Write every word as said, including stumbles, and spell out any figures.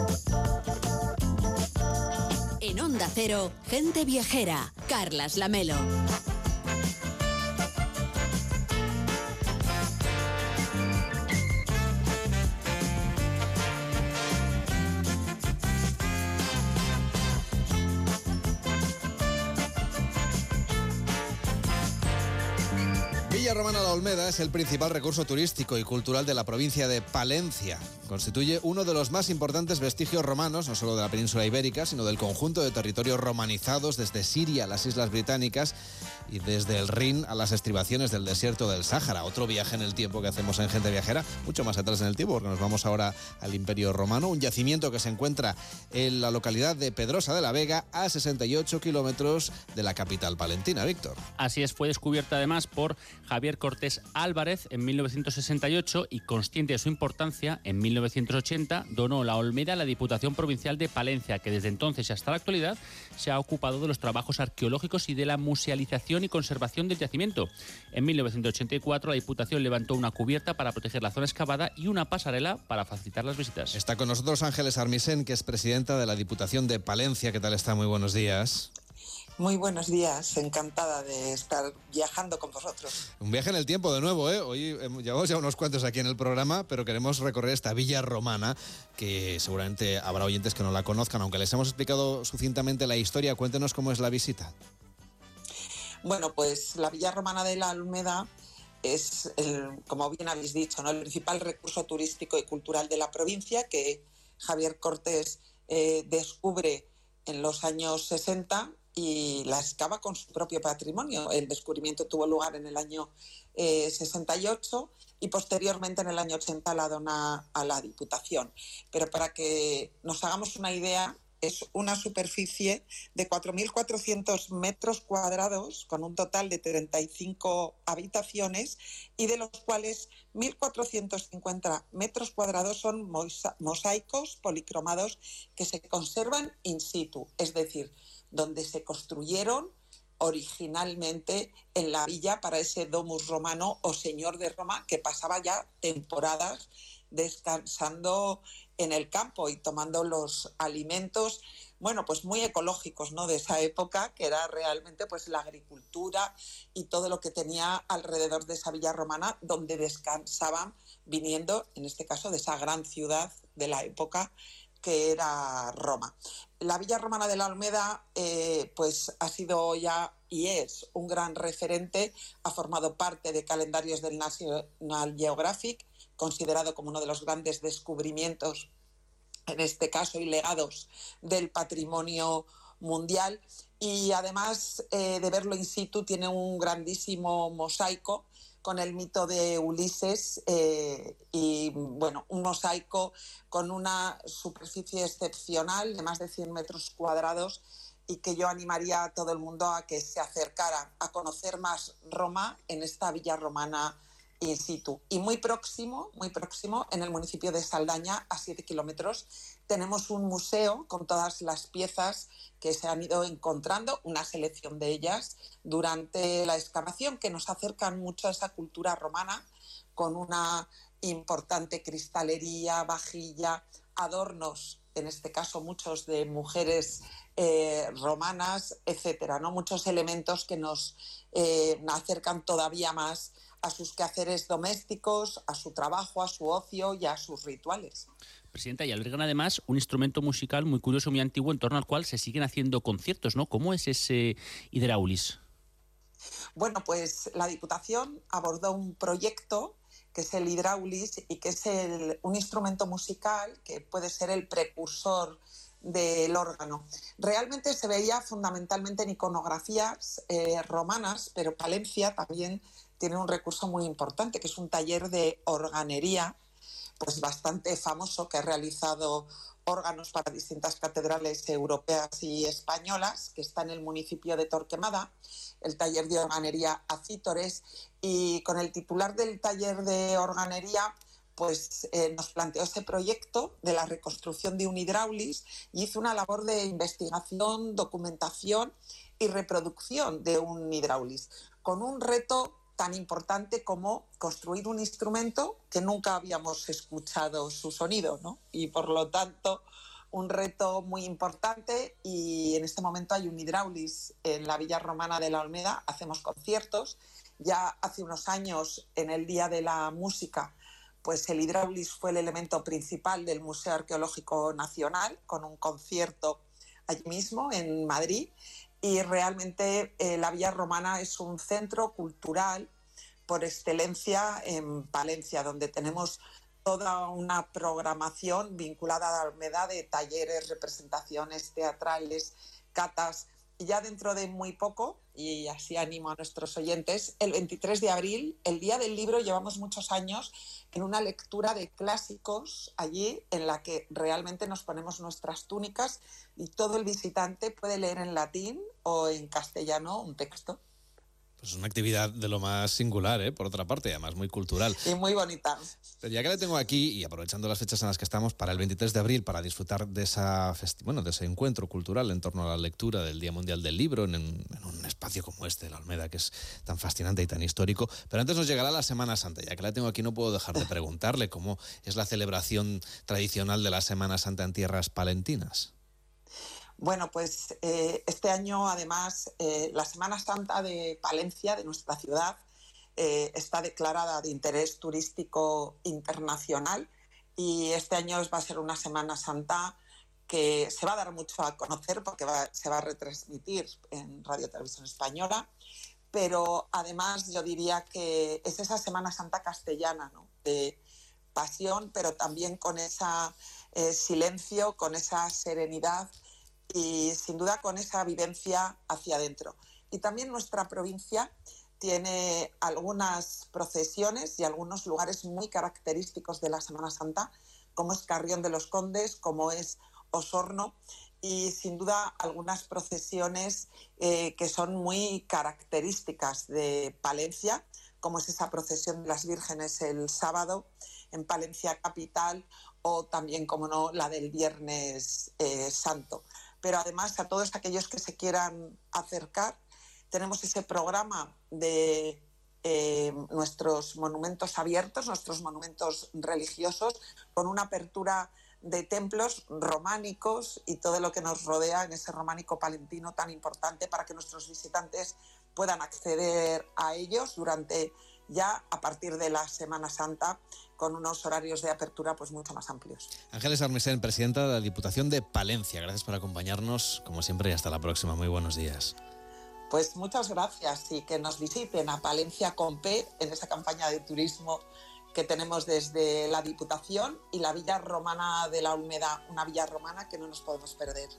En Onda Cero, Gente Viajera, Carlas Lamelo. Villa Romana La Olmeda es el principal recurso turístico y cultural de la provincia de Palencia. Constituye uno de los más importantes vestigios romanos, no solo de la península ibérica, sino del conjunto de territorios romanizados desde Siria a las Islas Británicas y desde el Rin a las estribaciones del desierto del Sáhara. Otro viaje en el tiempo que hacemos en Gente Viajera, mucho más atrás en el tiempo, porque nos vamos ahora al Imperio Romano, un yacimiento que se encuentra en la localidad de Pedrosa de la Vega, a sesenta y ocho kilómetros de la capital palentina. Víctor. Así es, fue descubierta además por Javier Cortés Álvarez en mil novecientos sesenta y ocho y, consciente de su importancia, en mil novecientos ochenta donó La Olmeda a la Diputación Provincial de Palencia, que desde entonces y hasta la actualidad se ha ocupado de los trabajos arqueológicos y de la musealización y conservación del yacimiento. En mil novecientos ochenta y cuatro la Diputación levantó una cubierta para proteger la zona excavada y una pasarela para facilitar las visitas. Está con nosotros Ángeles Armisen, que es presidenta de la Diputación de Palencia. ¿Qué tal está? Muy buenos días. Muy buenos días, encantada de estar viajando con vosotros. Un viaje en el tiempo de nuevo, ¿eh? Hoy llevamos ya unos cuantos aquí en el programa, pero queremos recorrer esta Villa Romana, que seguramente habrá oyentes que no la conozcan, aunque les hemos explicado sucintamente la historia. Cuéntenos cómo es la visita. Bueno, pues la Villa Romana de La Olmeda es, el, como bien habéis dicho, ¿no?, el principal recurso turístico y cultural de la provincia, que Javier Cortés eh, descubre en los años sesenta y la excava con su propio patrimonio. El descubrimiento tuvo lugar en el año eh, sesenta y ocho y posteriormente en el año ochenta la dona a la Diputación. Pero para que nos hagamos una idea, es una superficie de cuatro mil cuatrocientos metros cuadrados con un total de treinta y cinco habitaciones, y de los cuales mil cuatrocientos cincuenta metros cuadrados son mosaicos policromados que se conservan in situ, es decir, donde se construyeron originalmente en la villa para ese domus romano o señor de Roma, que pasaba ya temporadas descansando en el campo y tomando los alimentos, bueno, pues muy ecológicos, ¿no?, de esa época, que era realmente pues la agricultura y todo lo que tenía alrededor de esa villa romana, donde descansaban viniendo, en este caso, de esa gran ciudad de la época que era Roma. La Villa Romana de La Olmeda eh, pues ha sido ya y es un gran referente, ha formado parte de calendarios del National Geographic, considerado como uno de los grandes descubrimientos, en este caso, y legados del patrimonio mundial, y además eh, de verlo in situ, tiene un grandísimo mosaico con el mito de Ulises eh, y, bueno, un mosaico con una superficie excepcional de más de cien metros cuadrados, y que yo animaría a todo el mundo a que se acercara a conocer más Roma en esta Villa Romana in situ. Y muy próximo, muy próximo, en el municipio de Saldaña, a siete kilómetros, tenemos un museo con todas las piezas que se han ido encontrando, una selección de ellas, durante la excavación, que nos acercan mucho a esa cultura romana, con una importante cristalería, vajilla, adornos, en este caso muchos de mujeres eh, romanas, etcétera, ¿no? Muchos elementos que nos eh, acercan todavía más a sus quehaceres domésticos, a su trabajo, a su ocio y a sus rituales. Presidenta, y albergan además un instrumento musical muy curioso, muy antiguo, en torno al cual se siguen haciendo conciertos, ¿no? ¿Cómo es ese Hydraulis? Bueno, pues la Diputación abordó un proyecto que es el Hydraulis, y que es el, un instrumento musical que puede ser el precursor del órgano. Realmente se veía fundamentalmente en iconografías eh, romanas, pero Palencia también tiene un recurso muy importante, que es un taller de organería, pues bastante famoso, que ha realizado órganos para distintas catedrales europeas y españolas, que está en el municipio de Torquemada, el taller de organería Acítores, y con el titular del taller de organería pues eh, nos planteó ese proyecto de la reconstrucción de un Hydraulis y hizo una labor de investigación, documentación y reproducción de un Hydraulis, con un reto tan importante como construir un instrumento que nunca habíamos escuchado su sonido, ¿no? Y por lo tanto, un reto muy importante, y en este momento hay un hidráulis en la Villa Romana de la Olmeda, hacemos conciertos. Ya hace unos años, en el Día de la Música, pues el hidráulis fue el elemento principal del Museo Arqueológico Nacional, con un concierto allí mismo, en Madrid. Y realmente eh, la Villa Romana es un centro cultural por excelencia en Palencia, donde tenemos toda una programación vinculada a la Olmeda de talleres, representaciones teatrales, catas. Y ya dentro de muy poco, y así animo a nuestros oyentes, el veintitrés de abril, el Día del Libro, llevamos muchos años en una lectura de clásicos allí, en la que realmente nos ponemos nuestras túnicas y todo el visitante puede leer en latín o en castellano un texto. Pues es una actividad de lo más singular, ¿eh? Por otra parte, además muy cultural. Y muy bonita. Pero ya que le tengo aquí, y aprovechando las fechas en las que estamos, para el veintitrés de abril, para disfrutar de, esa festi- bueno, de ese encuentro cultural en torno a la lectura del Día Mundial del Libro, en, en un espacio como este, la Olmeda, que es tan fascinante y tan histórico. Pero antes nos llegará la Semana Santa. Ya que la tengo aquí, no puedo dejar de preguntarle cómo es la celebración tradicional de la Semana Santa en tierras palentinas. Bueno, pues eh, este año, además, eh, la Semana Santa de Palencia, de nuestra ciudad, eh, está declarada de interés turístico internacional, y este año va a ser una Semana Santa que se va a dar mucho a conocer porque va, se va a retransmitir en Radio Televisión Española, pero además yo diría que es esa Semana Santa castellana, ¿no? De pasión, pero también con ese eh, silencio, con esa serenidad, y sin duda con esa vivencia hacia adentro. Y también nuestra provincia tiene algunas procesiones y algunos lugares muy característicos de la Semana Santa, como es Carrión de los Condes, como es Osorno, y sin duda algunas procesiones eh, que son muy características de Palencia, como es esa procesión de las vírgenes el sábado en Palencia capital, o también, como no, la del Viernes eh, Santo. Pero además, a todos aquellos que se quieran acercar, tenemos ese programa de eh, nuestros monumentos abiertos, nuestros monumentos religiosos, con una apertura de templos románicos y todo lo que nos rodea en ese románico palentino tan importante, para que nuestros visitantes puedan acceder a ellos durante ya a partir de la Semana Santa, con unos horarios de apertura pues mucho más amplios. Ángeles Armisen, presidenta de la Diputación de Palencia, gracias por acompañarnos, como siempre, y hasta la próxima. Muy buenos días. Pues muchas gracias, y que nos visiten a Palencia con P en esa campaña de turismo que tenemos desde la Diputación, y la Villa Romana de la Olmeda, una villa romana que no nos podemos perder.